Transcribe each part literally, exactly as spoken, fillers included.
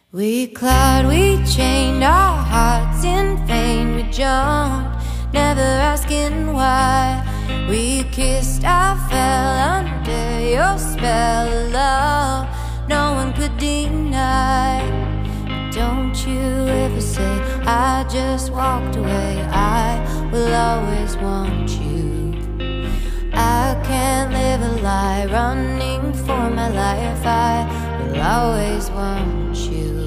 We clawed, we chained our hearts in vain. We jumped, never asking why. We kissed, I fell under your spell of love no one could deny. Don't you ever say I just walked away. I will always want you. I can't live a lie, running for my life. I will always want you.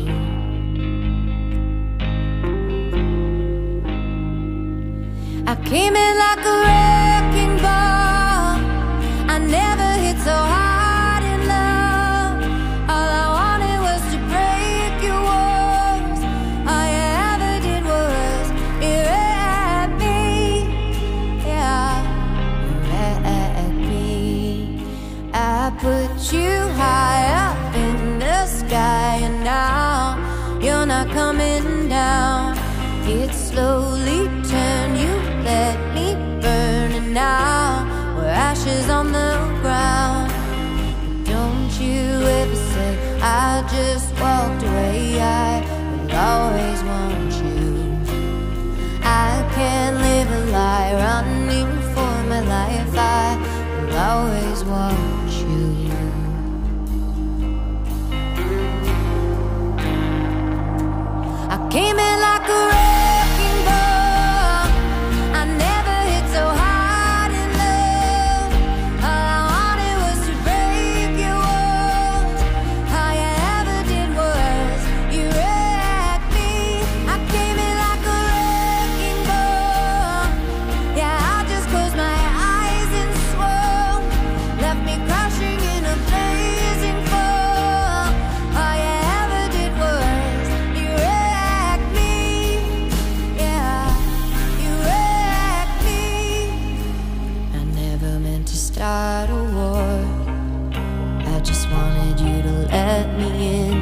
I came in like a wrecking ball. I never hit so hard in love. All I wanted was to break your walls. All you ever did was erect me. Yeah, erect me. I put you high up in the sky, and now you're not coming down. It slowly turned, you let me burn, and now we're ashes on the ground. Don't you ever say I just walked away. I will always want you. I can't live a lie, running for my life. I will always want you. I came in like a wrecking ball. I never hit so hard in love. All I wanted was to break your walls. All you ever did was you wrecked me. I came in like a wrecking ball. Yeah, I just closed my eyes and swore. Left me crashing in a blazing fall. All you ever did was you wrecked me. Yeah, you wrecked me. I never meant to start a war. I just wanted you to let me in,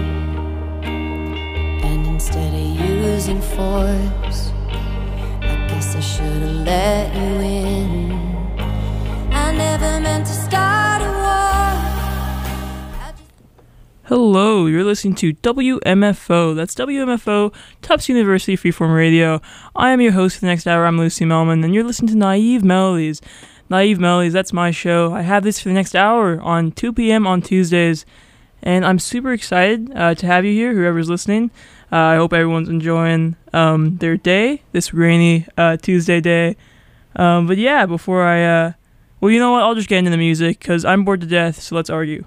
and instead of using force, I guess I should have let you in. I never meant to start a war. I just Hello, you're listening to W M F O. That's W M F O, Tufts University Freeform Radio. I am your host for the next hour. I'm Lucy Melman, and you're listening to Naive Melodies. Naive Melodies, that's my show. I have this for the next hour on two p.m. on Tuesdays, and I'm super excited uh, to have you here, whoever's listening. Uh, I hope everyone's enjoying um, their day, this rainy uh, Tuesday day. Um, but yeah, before I, uh, well, you know what? I'll just get into the music, because I'm bored to death, so let's argue.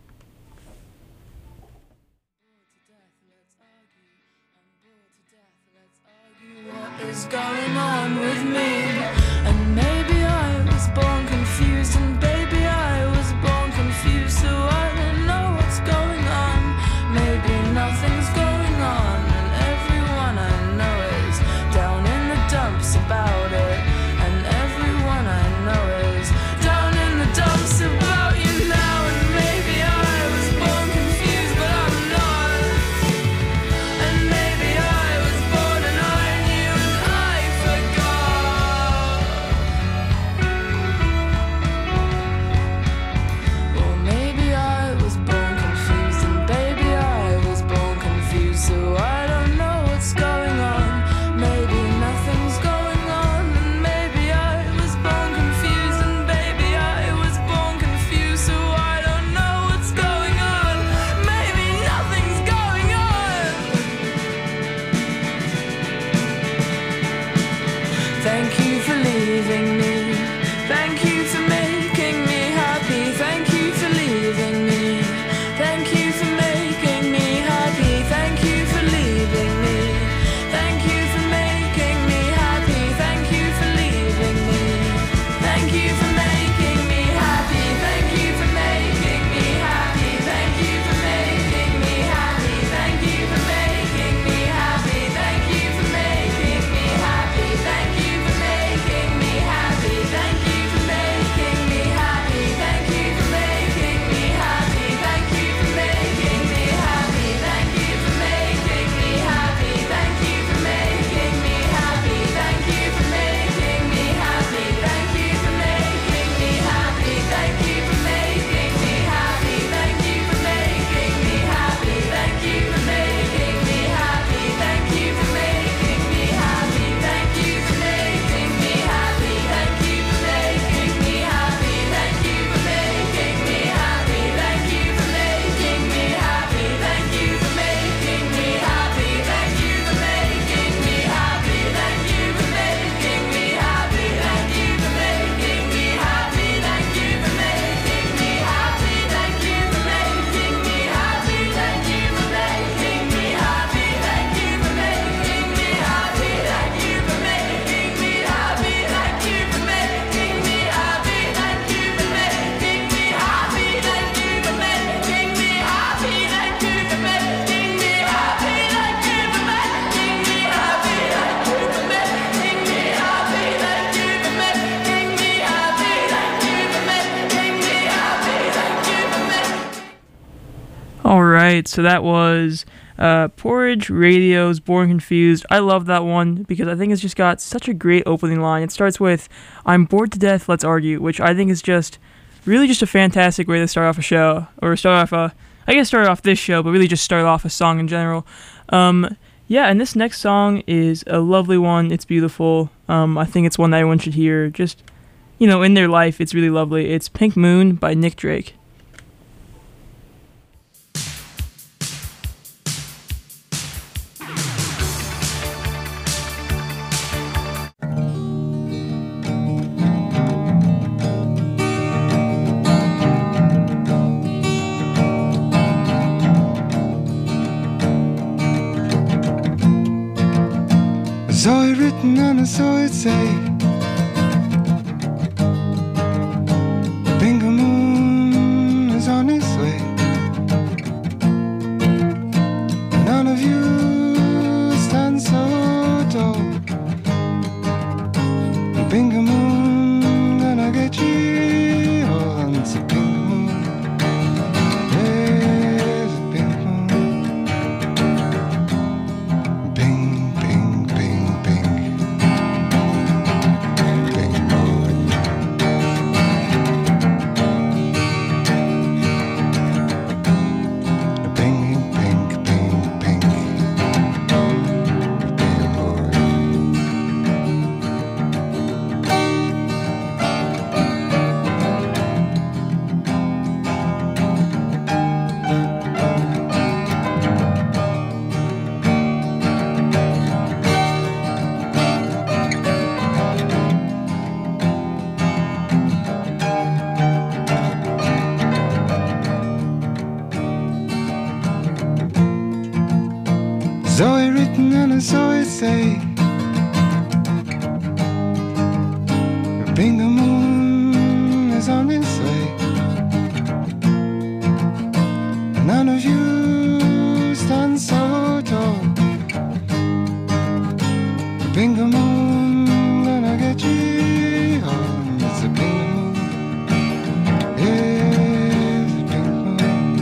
What is going on with me? And maybe I was born confused, and baby I was born confused, so I don't know what's going on. Maybe nothing's going on, and everyone I know is down in the dumps about it, and everyone I know is down in the dumps about you now. And maybe I was born confused, but I'm not. And maybe I was born and I knew and I forgot. All right, so that was uh, Porridge Radio's Born Confused. I love that one because I think it's just got such a great opening line. It starts with, "I'm bored to death, let's argue," which I think is just really just a fantastic way to start off a show, or start off a, I guess start off this show, but really just start off a song in general. Um, yeah, and this next song is a lovely one. It's beautiful. Um, I think it's one that everyone should hear. Just, you know, in their life, it's really lovely. It's Pink Moon by Nick Drake. I saw it written and I saw it say, Pink moon is on its way. None of you stand so tall. Pink moon gonna get you all. It's a pink moon. There's a pink moon. Pink, pink, pink, pink. Pink moon. Pink, pink, pink, pink. Pink moon. Saw it written and I saw it say, Pink moon is on its way. None of you stand so tall. Pink moon gonna get you home. It's a pink moon. It's a pink moon.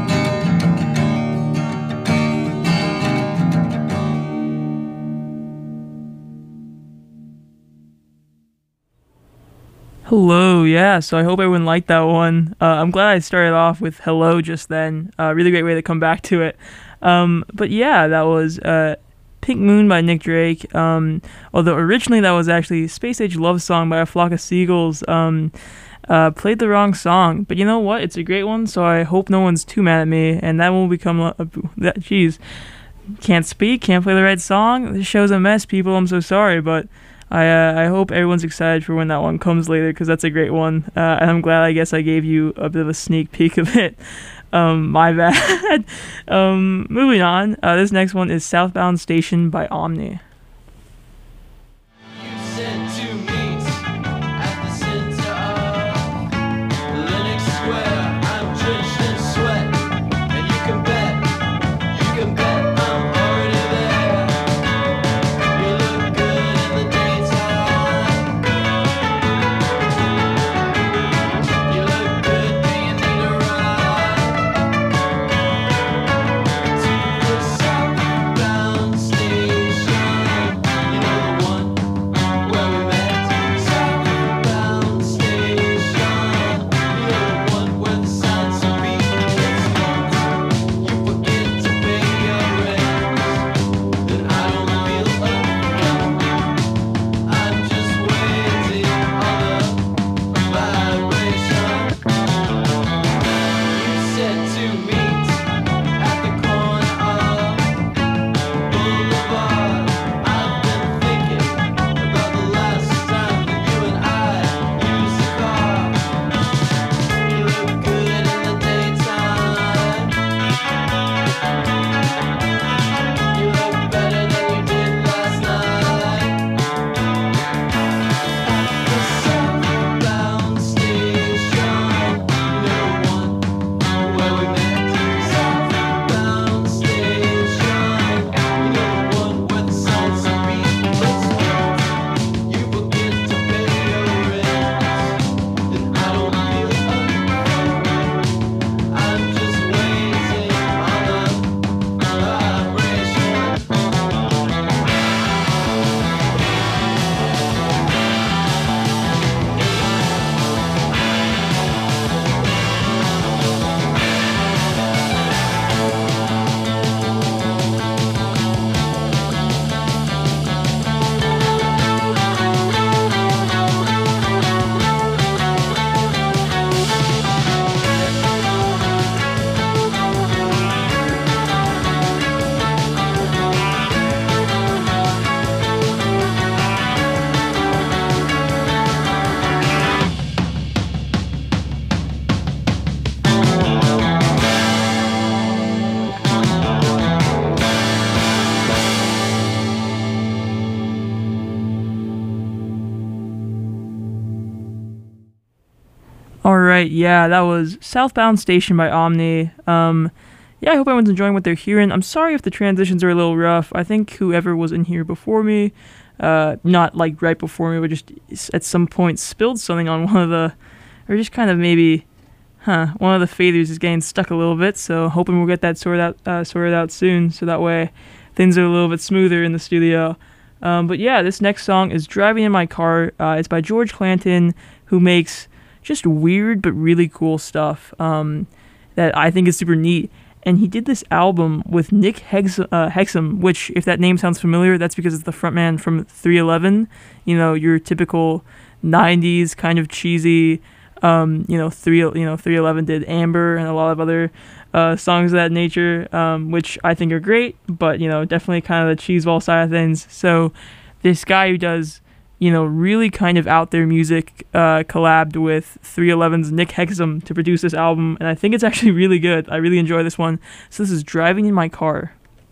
Hello, yeah, so I hope everyone liked that one. Uh, I'm glad I started off with hello just then. Uh, really great way to come back to it. Um, but yeah, that was uh, Pink Moon by Nick Drake. Um, although originally that was actually Space Age Love Song by A Flock of Seagulls. Um, uh, played the wrong song, but you know what? It's a great one, so I hope no one's too mad at me, and that will become a... a that, jeez. Can't speak, can't play the right song. This show's a mess, people. I'm so sorry, but... I uh, I hope everyone's excited for when that one comes later, because that's a great one. Uh, and I'm glad, I guess, I gave you a bit of a sneak peek of it. Um, my bad. um, moving on. Uh, this next one is Southbound Station by Omni. You said to meet at the center of Lenox Square. I'm drenched in sweat, and you can bet, you can bet I'm already there. You look good in the daytime. You look good, do you need a ride to the southbound station? right, yeah, that was Southbound Station by Omni. Um, yeah, I hope everyone's enjoying what they're hearing. I'm sorry if the transitions are a little rough. I think whoever was in here before me, uh, not like right before me, but just at some point spilled something on one of the, or just kind of maybe, huh, one of the faders is getting stuck a little bit. So hoping we'll get that sorted out, uh, sorted out soon, so that way things are a little bit smoother in the studio. Um, but yeah, this next song is Driving in My Car. Uh, it's by George Clanton, who makes just weird but really cool stuff um, that I think is super neat. And he did this album with Nick Hex- uh, Hexum, which, if that name sounds familiar, that's because it's the frontman from three eleven. You know, your typical nineties kind of cheesy. Um, you know, three you know three eleven did Amber and a lot of other uh, songs of that nature, um, which I think are great. But you know, definitely kind of the cheeseball side of things. So this guy who does, you know, really kind of out there music, uh, collabed with three eleven's Nick Hexum to produce this album, and I think it's actually really good. I really enjoy this one. So this is Driving in My Car.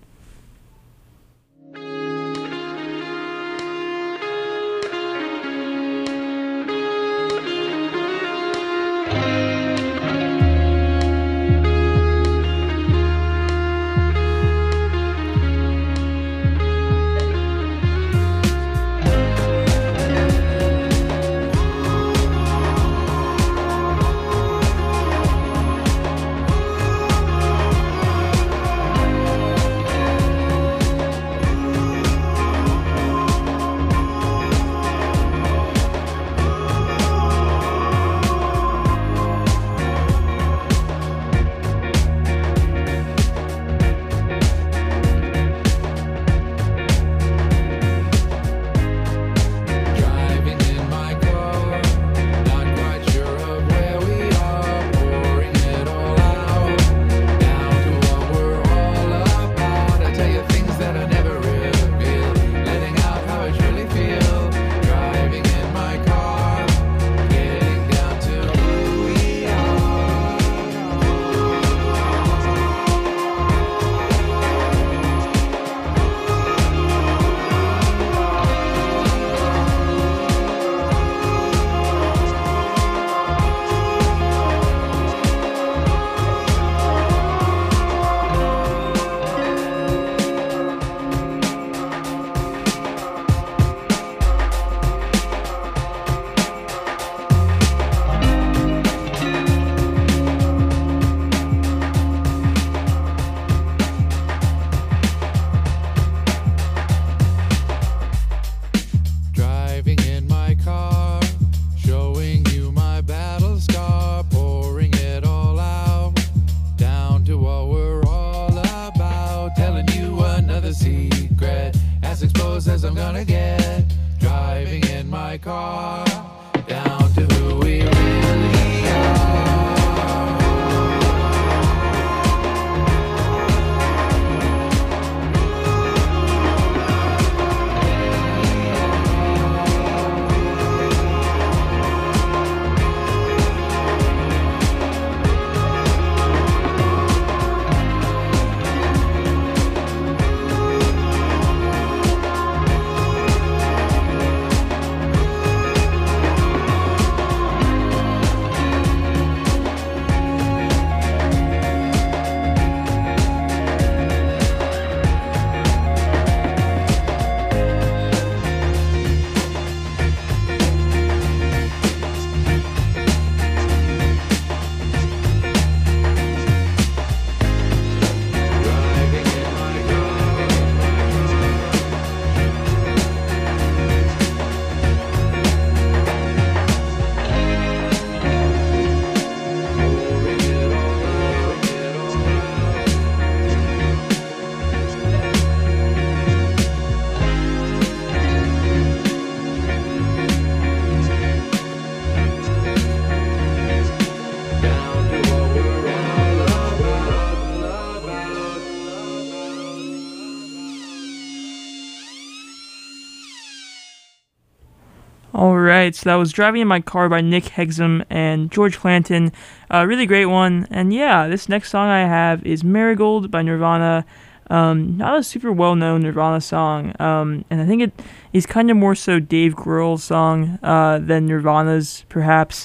All right, so that was Driving in My Car by Nick Hexum and George Clanton. A uh, really great one. And yeah, this next song I have is Marigold by Nirvana. Um, not a super well-known Nirvana song, um, and I think it is kind of more so Dave Grohl's song uh, than Nirvana's, perhaps.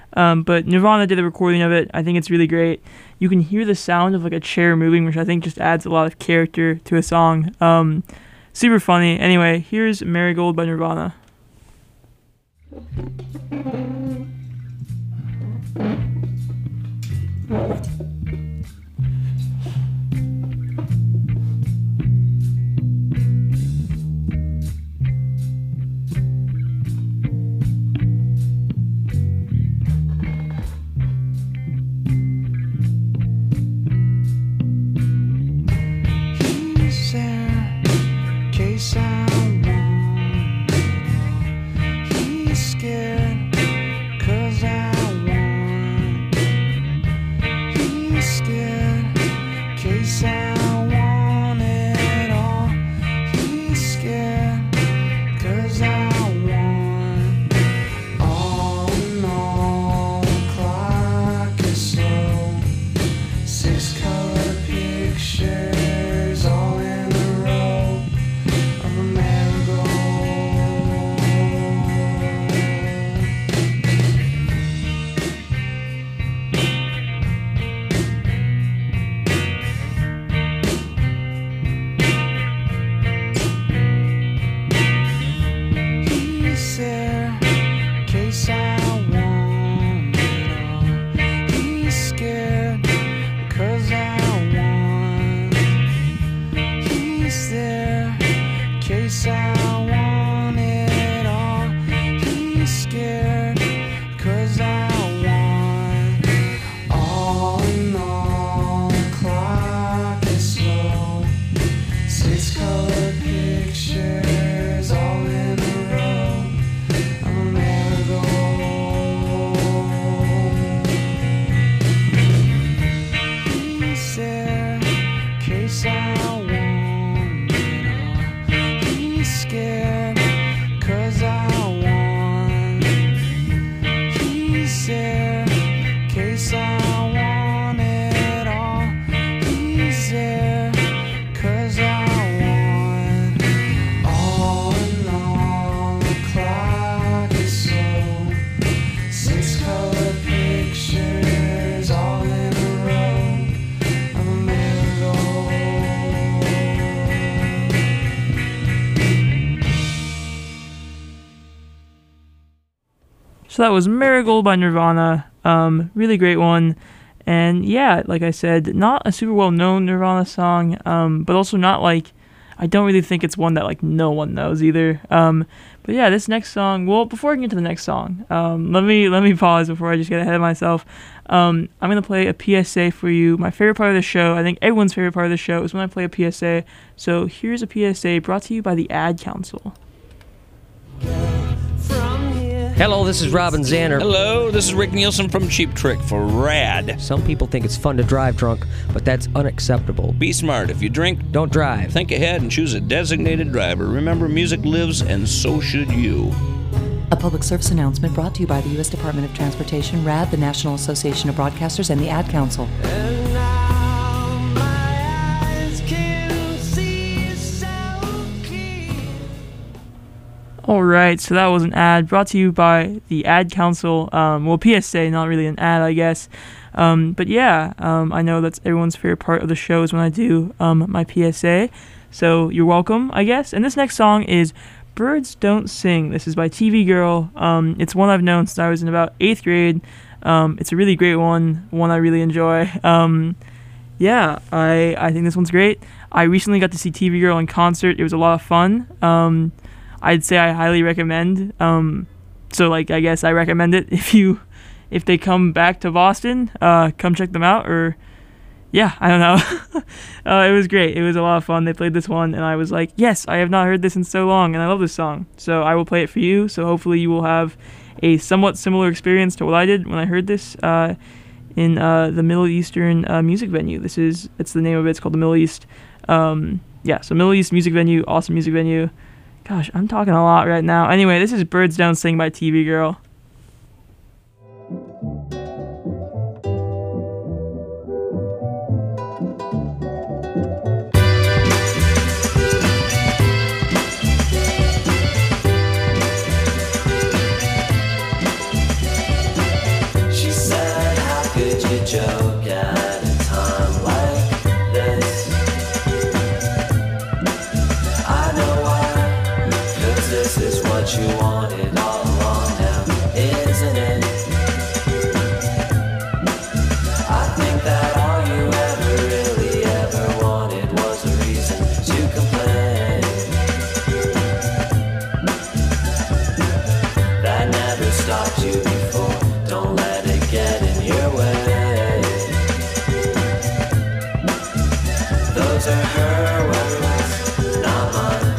Um, but Nirvana did a recording of it. I think it's really great. You can hear the sound of like a chair moving, which I think just adds a lot of character to a song. Um, super funny. Anyway, here's Marigold by Nirvana. He's there, case I want. He's scared, 'cause I want. He's scared, case I want it all. He's scared, 'cause I want. All in all, the clock is slow. Six color pictures all in a row of a marigold. He's there, case I want it all. He's scared, 'cause I want. He's there, case I want it all. He's scared, 'cause I want. All in all, the clock is slow. Six color pictures all in a row of a marigold. He's there, case I want it all. He's scared, 'cause I want. He's there, case I want it all. He's there, 'cause I want. All in all, the clock is slow. Six color pictures all in a row of a marigold. So that was Marigold by Nirvana. Um, really great one. And yeah, like I said, not a super well known Nirvana song, um, but also not like, I don't really think it's one that like no one knows either. Um, but yeah, this next song, well, before I get to the next song, um, let me let me pause before I just get ahead of myself. Um, I'm going to play a P S A for you. My favorite part of the show, I think everyone's favorite part of the show, is when I play a P S A. So here's a P S A brought to you by the Ad Council. Hello, this is Robin Zanner. Hello, this is Rick Nielsen from Cheap Trick for RAD. Some people think it's fun to drive drunk, but that's unacceptable. Be smart. If you drink, Don't drive. think ahead and choose a designated driver. Remember, music lives, and so should you. A public service announcement brought to you by the U S Department of Transportation, RAD, the National Association of Broadcasters, and the Ad Council. And now my eyes can see so clear. All right, so that was an ad brought to you by the Ad Council. Um, well, P S A, not really an ad, I guess. Um, but yeah, um, I know that's everyone's favorite part of the show is when I do um, my P S A. So you're welcome, I guess. And this next song is Birds Don't Sing. This is by T V Girl. Um, it's one I've known since I was in about eighth grade. Um, it's a really great one, one I really enjoy. Um, yeah, I, I think this one's great. I recently got to see T V Girl in concert. It was a lot of fun. Um, I'd say I highly recommend. Um, so like I guess I recommend it if you if they come back to Boston, uh, come check them out. Or yeah, I don't know. uh, it was great. It was a lot of fun. They played this one, and I was like, yes, I have not heard this in so long, and I love this song. So I will play it for you. So hopefully you will have a somewhat similar experience to what I did when I heard this uh, in uh, the Middle Eastern uh, music venue. This is it's the name of it. It's called the Middle East. Um, yeah, so Middle East music venue, awesome music venue. Gosh, I'm talking a lot right now. Anyway, this is Birds Don't Sing by T V Girl. those are her words, not mine.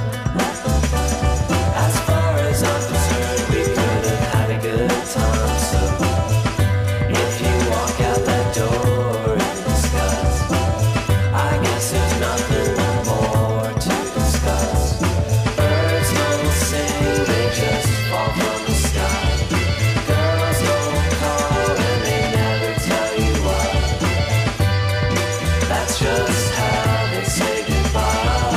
As far as I'm concerned, we could have had a good time. So if you walk out that door in disgust, I guess there's nothing more to discuss. Birds don't sing, they just fall from the sky. Girls don't call and they never tell you why. That's just how they say goodbye.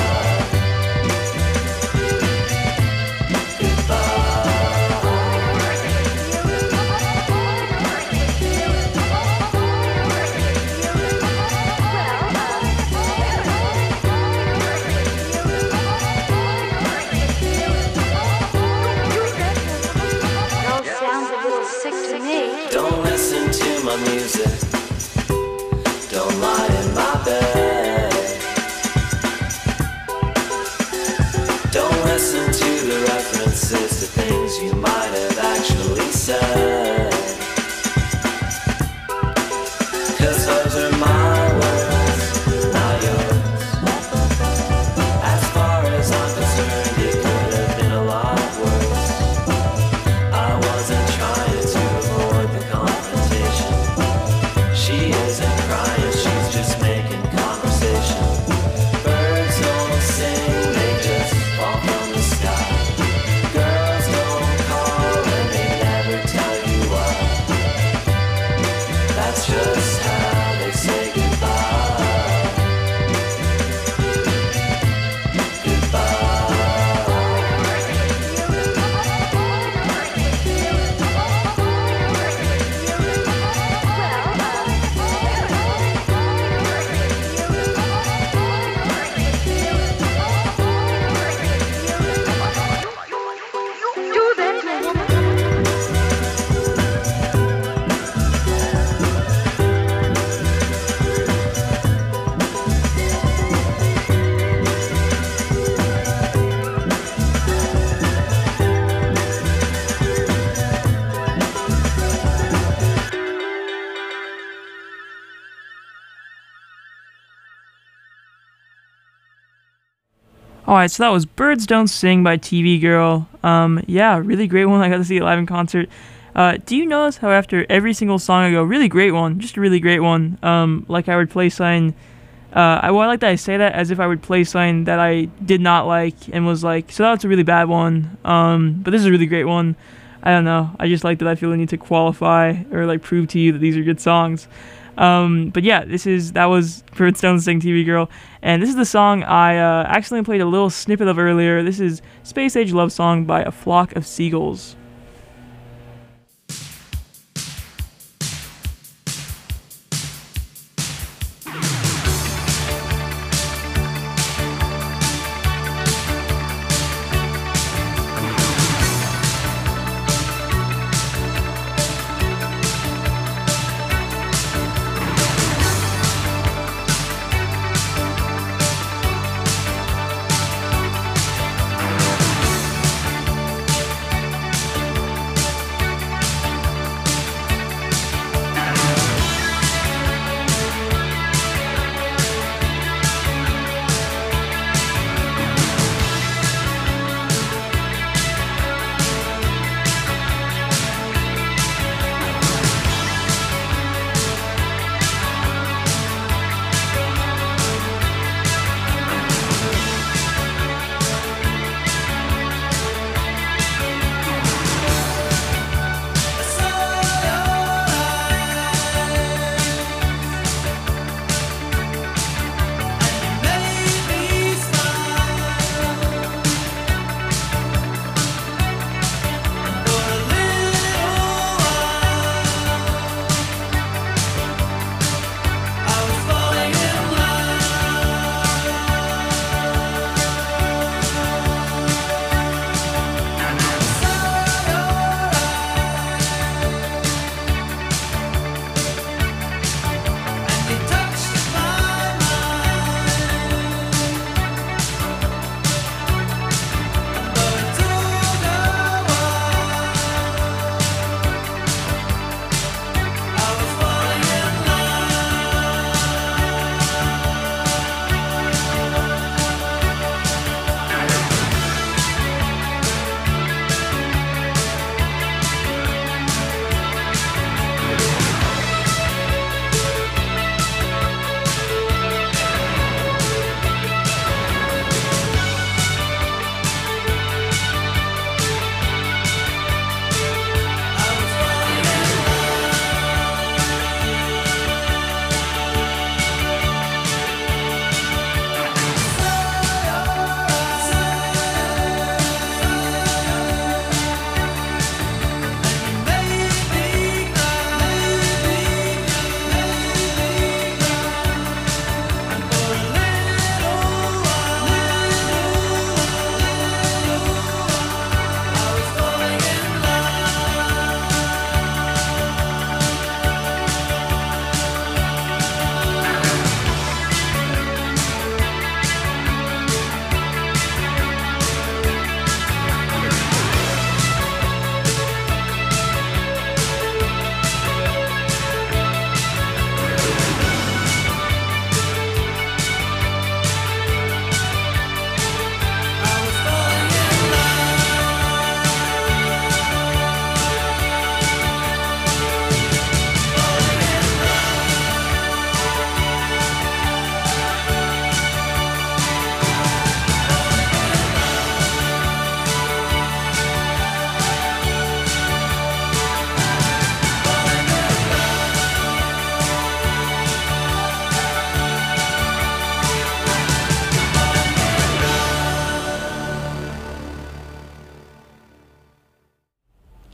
Don't listen to my music. Don't lie in my bed. Don't listen to the references to things you might have actually said. 'Cause those are my words, not yours. As far as I'm concerned, it could have been a lot worse. I wasn't trying to avoid the confrontation. She isn't crying, she's just making conversation. Birds don't sing, they just fall from the sky. Girls don't call and they never tell you why. That's just how they say goodbye. Goodbye. Alright, so that was Birds Don't Sing by T V Girl. Um, yeah, really great one. I got to see it live in concert. Uh, do you notice how after every single song I go, really great one, just a really great one, um, like I would play sign, uh, I, well, I like that I say that as if I would play sign that I did not like and was like, so that's a really bad one, um, but this is a really great one. I don't know, I just like that I feel the need to qualify or like prove to you that these are good songs. Um, but yeah, this is, that was Birds Don't Sing, T V Girl, and this is the song I uh, accidentally played a little snippet of earlier. This is Space Age Love Song by A Flock of Seagulls.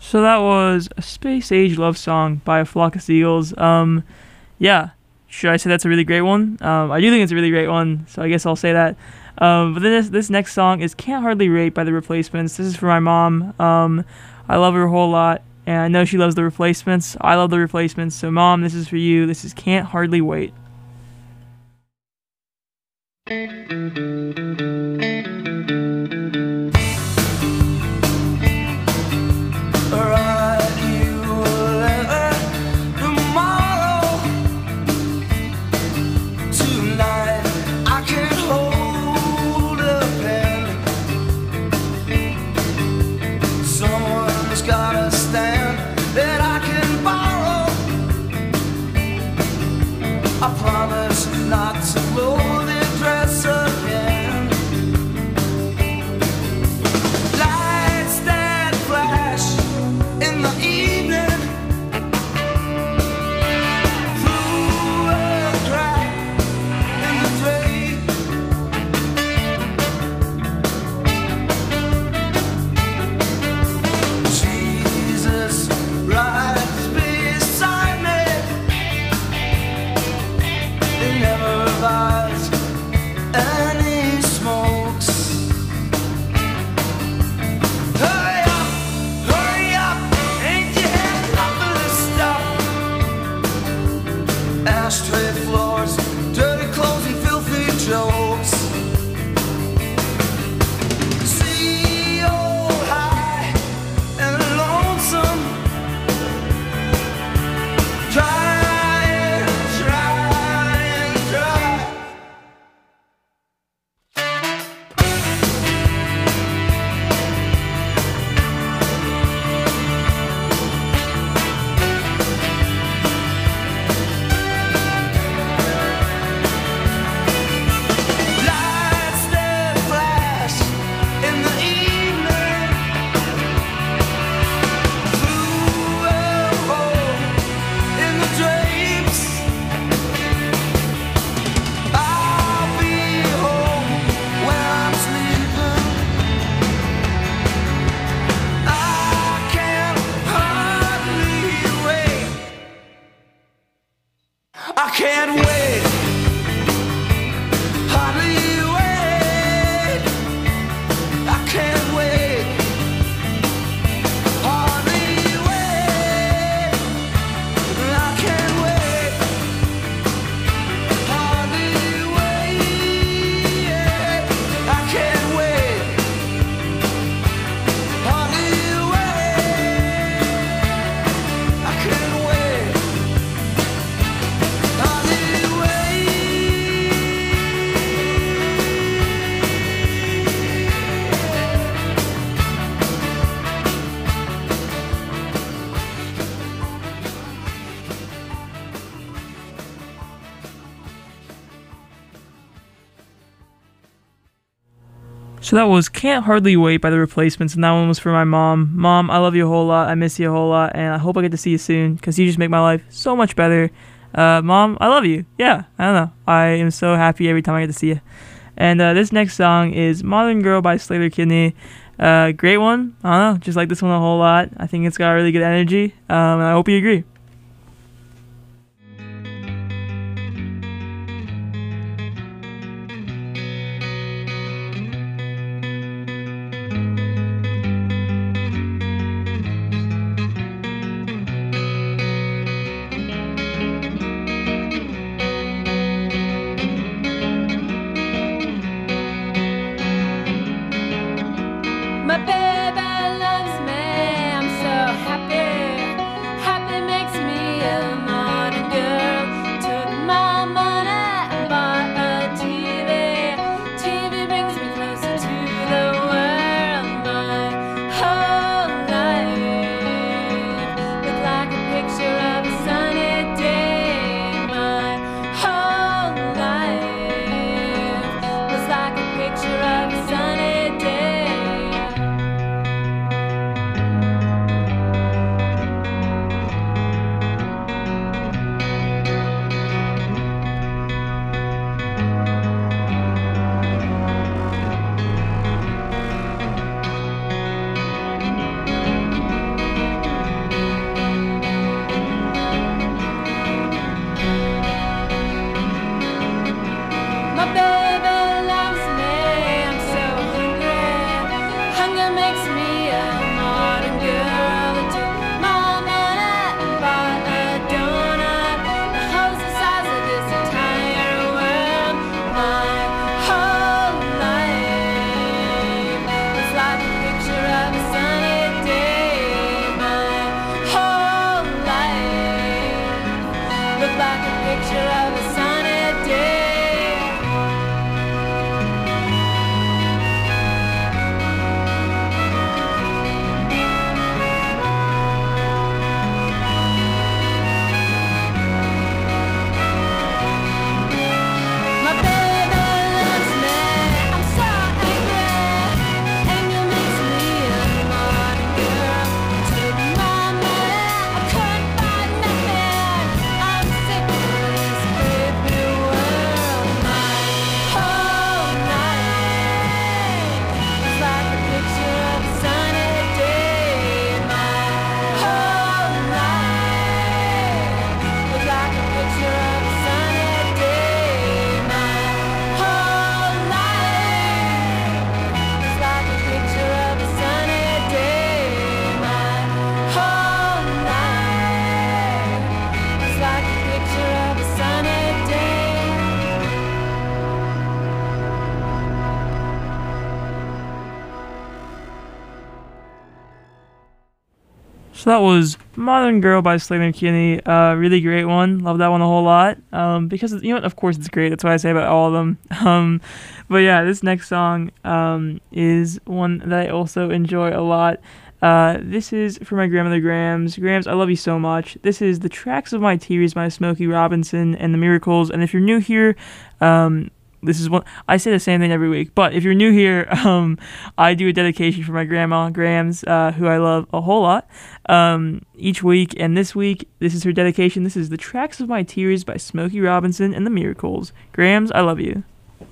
So that was a space age love song by A Flock of Seagulls. Um, yeah, should I say that's a really great one? Um, I do think it's a really great one, so I guess I'll say that. Um, but then this this next song is Can't Hardly Wait by The Replacements. This is for my mom. Um, I love her a whole lot, and I know she loves The Replacements. I love The Replacements, so Mom, this is for you. This is Can't Hardly Wait. Write you a letter tomorrow. Tonight I can't hold a pen. Someone's gotta stand that I can borrow. I promise not to blow the dress again. Lights that flash in the evening through a crack in the drape. Jesus rides beside me. He never buys any smokes. Hurry up, hurry up, ain't you had enough of this stuff? Ashtray floors, dirty clothes and filthy jokes. See old high and lonesome. Try and try and try. Lights that flash in the evening through a hole in the drapes. I'll be home when I'm sleeping. I can't hardly wait. I can't wait. Hardly wait. I can't wait. Hardly wait. I can't wait. Hardly wait. I can't wait. Hardly wait. I can't wait. Hardly wait. So that was Can't Hardly Wait by The Replacements, and that one was for my mom. Mom, I love you a whole lot. I miss you a whole lot, and I hope I get to see you soon, because you just make my life so much better. Uh, Mom, I love you. Yeah, I don't know. I am so happy every time I get to see you. And uh, this next song is Modern Girl by Slater Kidney. Uh, great one. I don't know. Just like this one a whole lot. I think it's got really good energy, um, and I hope you agree. My baby loves me, I'm so happy. Happy makes So that was Modern Girl by Slater Kinney. Uh, really great one. Love that one a whole lot. Um, because, you know what, of course it's great. That's what I say about all of them. Um, but yeah, this next song um, is one that I also enjoy a lot. Uh, this is for my grandmother Grams. Grams, I love you so much. This is The Tracks of My Tears by Smokey Robinson and the Miracles. And if you're new here, um, this is one, I say the same thing every week, but if you're new here, um, I do a dedication for my grandma, Grams, uh, who I love a whole lot, um, each week, and this week, this is her dedication. This is The Tracks of My Tears by Smokey Robinson and the Miracles. Grams, I love you.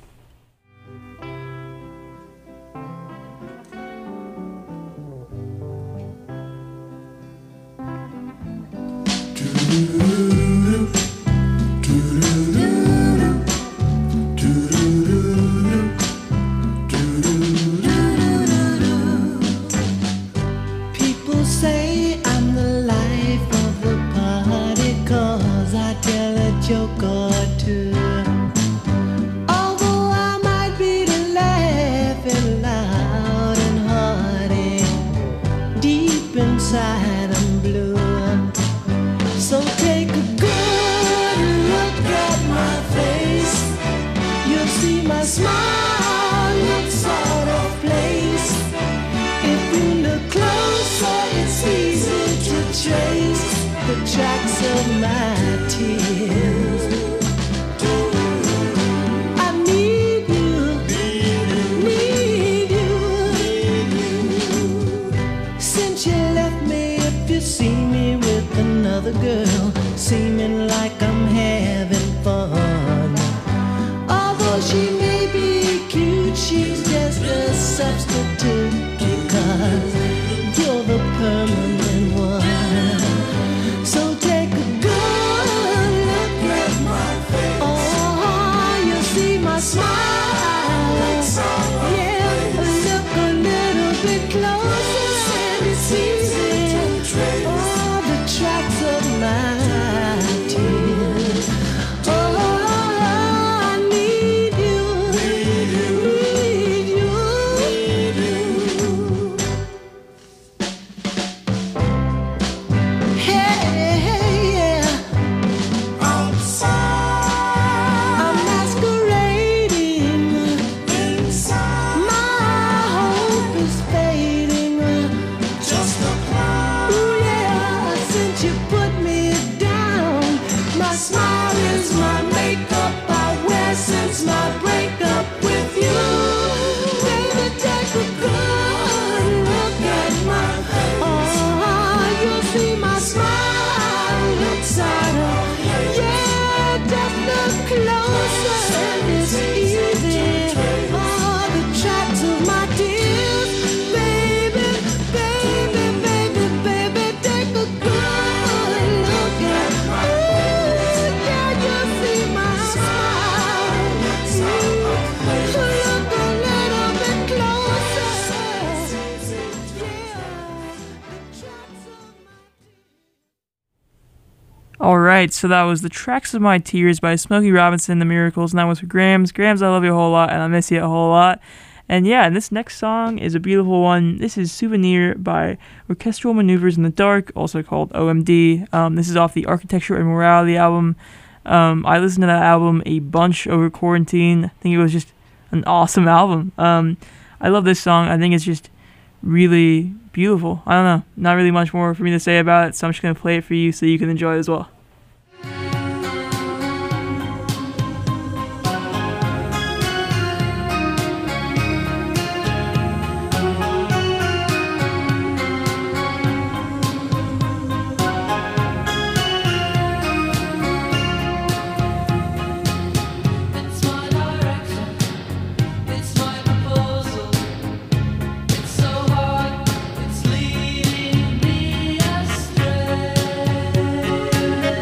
Alright, so that was The Tracks of My Tears by Smokey Robinson and the Miracles, and that was for Grams. Grams, I love you a whole lot, and I miss you a whole lot. And yeah, and this next song is a beautiful one. This is Souvenir by Orchestral Maneuvers in the Dark, also called O M D. Um, this is off the Architecture and Morality album. Um, I listened to that album a bunch over quarantine. I think it was just an awesome album. Um, I love this song. I think it's just really beautiful. I don't know. Not really much more for me to say about it, so I'm just going to play it for you so you can enjoy it as well. Leading me astray.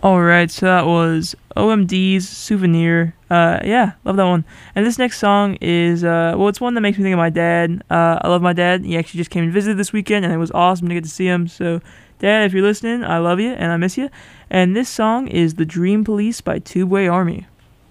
All right, so that was O M D's Souvenir. Uh, yeah, love that one. And this next song is, uh, well, it's one that makes me think of my dad. Uh, I love my dad. He actually just came and visited this weekend, and it was awesome to get to see him. So, Dad, if you're listening, I love you, and I miss you. And this song is The Dream Police by Tubeway Army.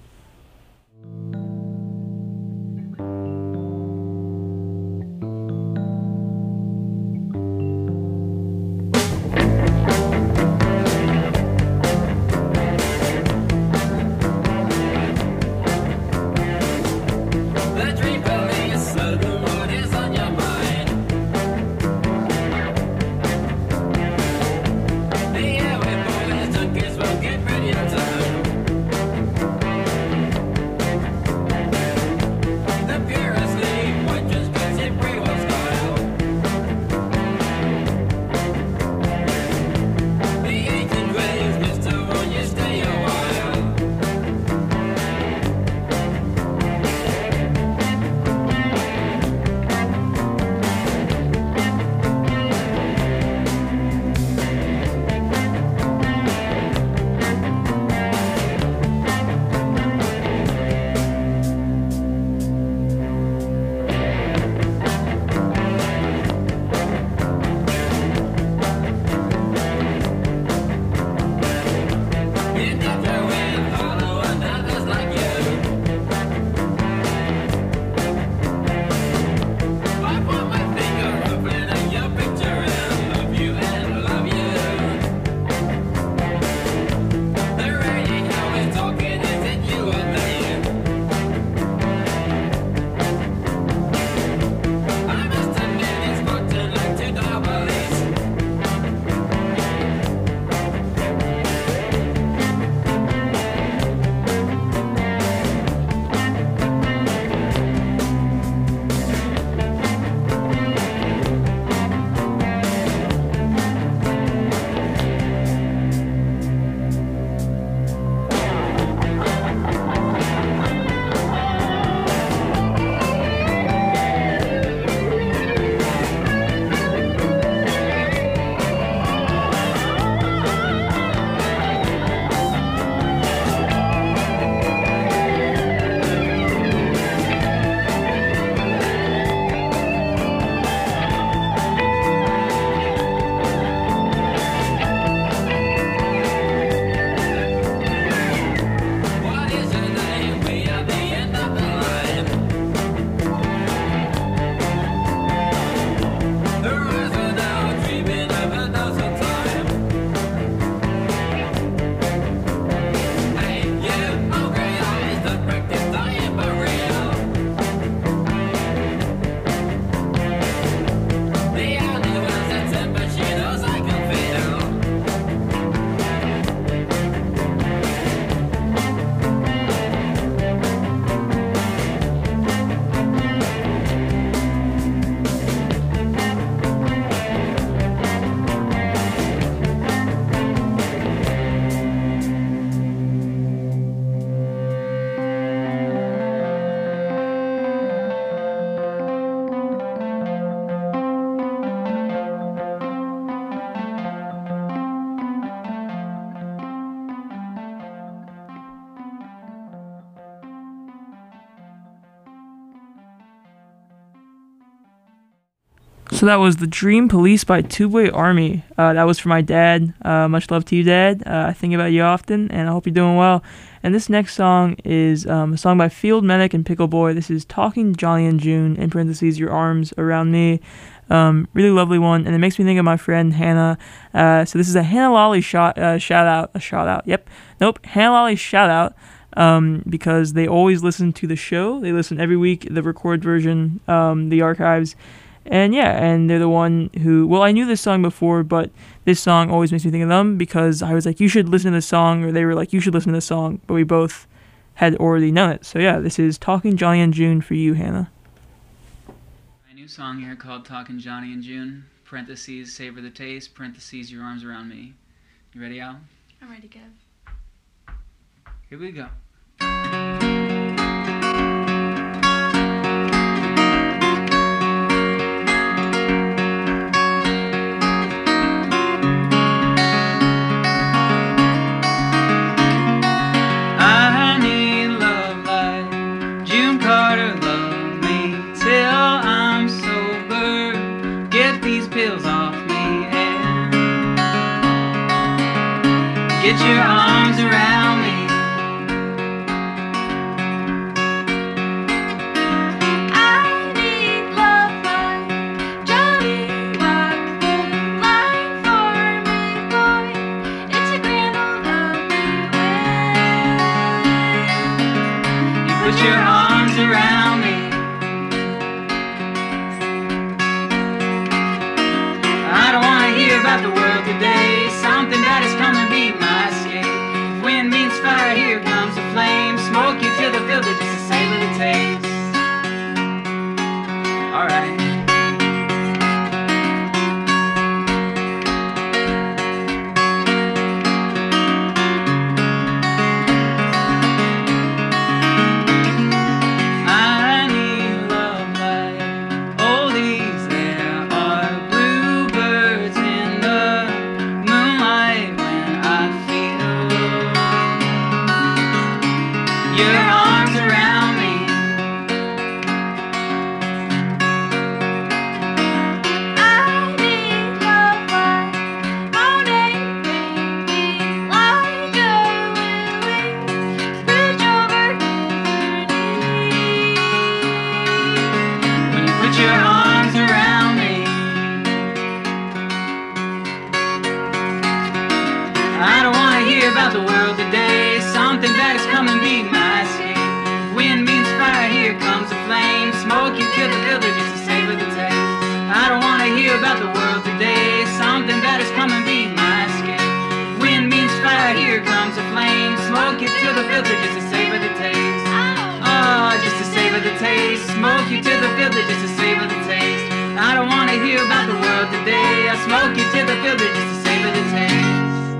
So that was The Dream Police by Tubeway Army. Uh, that was for my dad. Uh, much love to you, Dad. Uh, I think about you often, and I hope you're doing well. And this next song is um, a song by Field Medic and Pickle Boy. This is Talking Johnny and June, in parentheses, Your Arms Around Me. Um, really lovely one, and it makes me think of my friend Hannah. Uh, so this is a Hannah Lolly shot, uh, shout out. A shout out. Yep. Nope. Hannah Lolly shout out. Um, because they always listen to the show. They listen every week, the record version, um, the archives. And yeah, and they're the one who, well, I knew this song before, but this song always makes me think of them because I was like, you should listen to this song, or they were like, you should listen to this song, but we both had already known it. So yeah, this is Talking Johnny and June for you, Hannah. A new song here called Talking Johnny and June, parentheses, savor the taste, parentheses, your arms around me. You ready, Al? I'm ready, Kev. Here we go. put your arms around me. I don't wanna hear about the world today, something that has come and be my escape. Wind means fire, here comes the flame, smoke you till the filter just to savor the taste. Alright. About the world today, something that has come and be my escape. Wind means fire, here comes the flame, smoke you till the filter just to savor the taste. I don't wanna hear about the world today, something that has come and be my escape. Wind means fire, here comes the flame, smoke you till the filter just to savor the taste. Oh, just to savor the taste, smoke you till the filter just to savor the taste. I don't wanna hear about the world today, I smoke you till the filter just to savor the taste.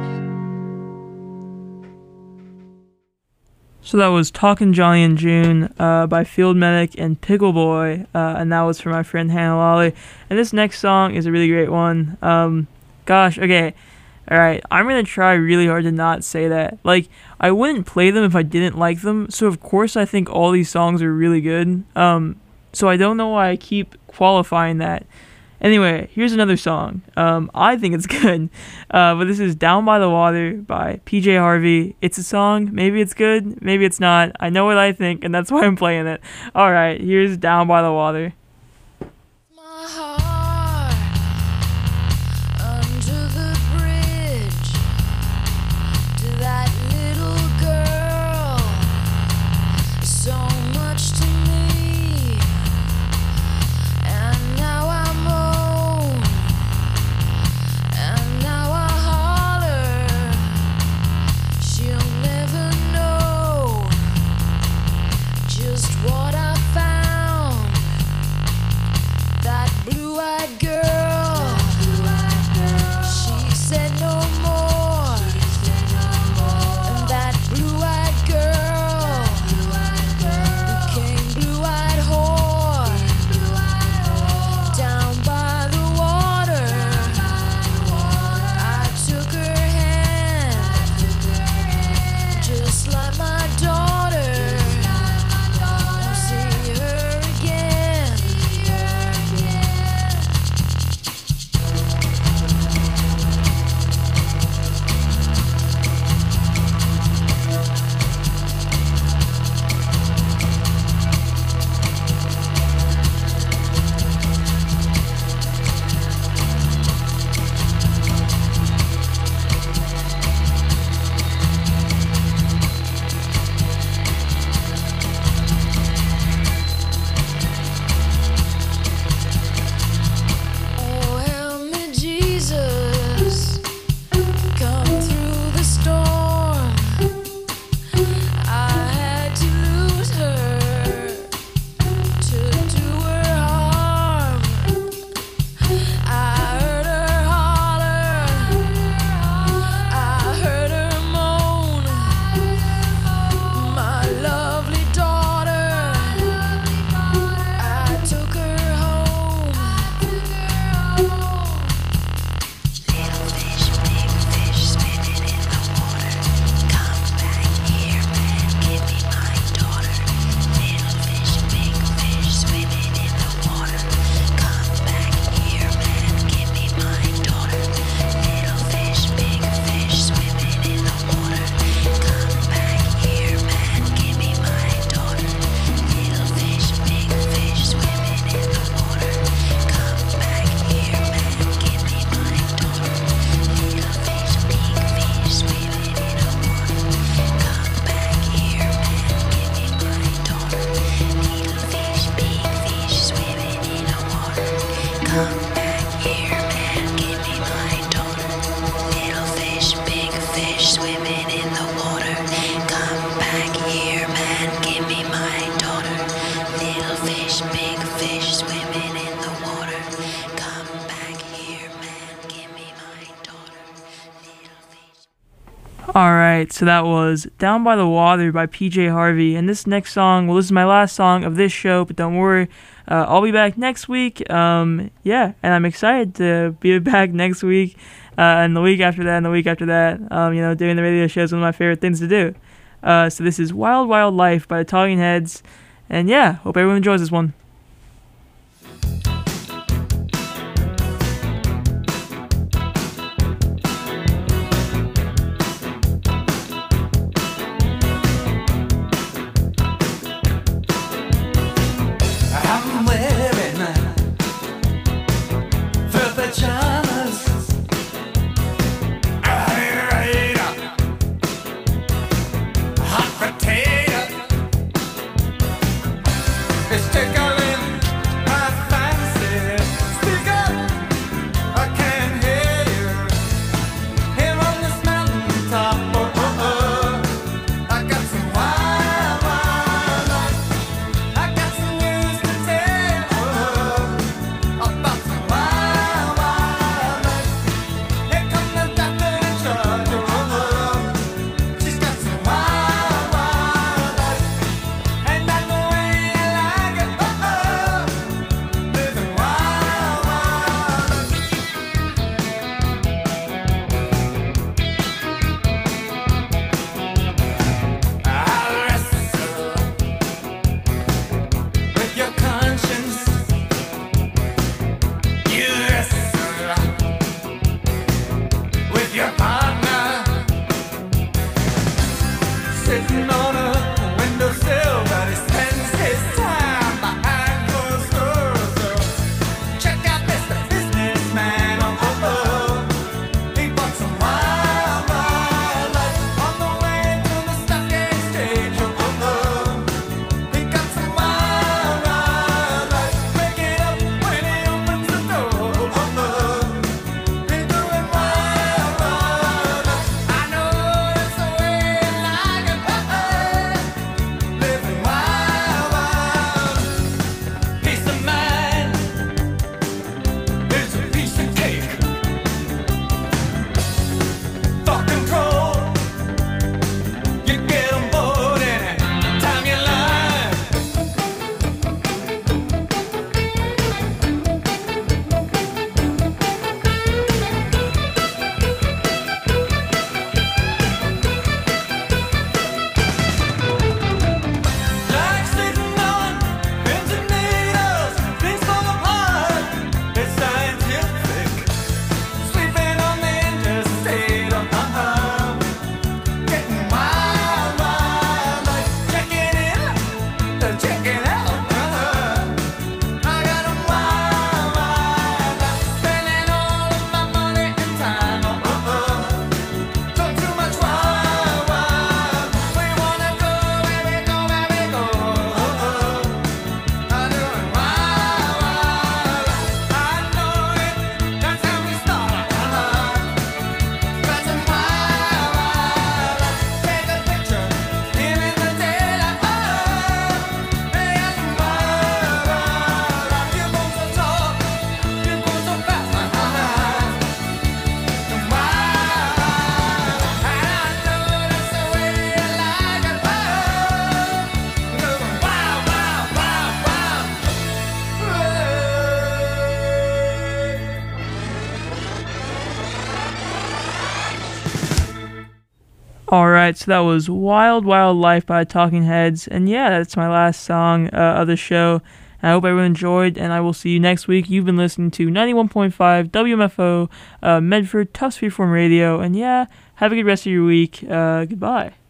So that was Talkin' Johnny and June uh, by Field Medic and Pickle Boy, uh, and that was for my friend Hannah Lolly. And this next song is a really great one. Um, gosh, okay, all right, I'm gonna try really hard to not say that. Like, I wouldn't play them if I didn't like them. So of course I think all these songs are really good. Um, so I don't know why I keep qualifying that. Anyway, here's another song. Um, I think it's good, uh, but this is Down by the Water by P J Harvey. It's a song. Maybe it's good. Maybe it's not. I know what I think, and that's why I'm playing it. All right, here's Down by the Water. My heart under the bridge to that little girl. So much to me, and now I'm what I found right, so that was Down by the Water by P J Harvey. And this next song, well, this is my last song of this show, but don't worry, uh, I'll be back next week. Um, yeah, and I'm excited to be back next week, uh, and the week after that, and the week after that. Um, you know, doing the radio show is one of my favorite things to do. Uh, so this is Wild Wild Life by the Talking Heads. And yeah, hope everyone enjoys this one. Alright, so that was Wild Wild Life by Talking Heads, and yeah, that's my last song uh, of the show. I hope everyone enjoyed, and I will see you next week. You've been listening to ninety-one point five W M F O, uh, Medford, Tufts Freeform Radio, and yeah, have a good rest of your week. Uh, goodbye.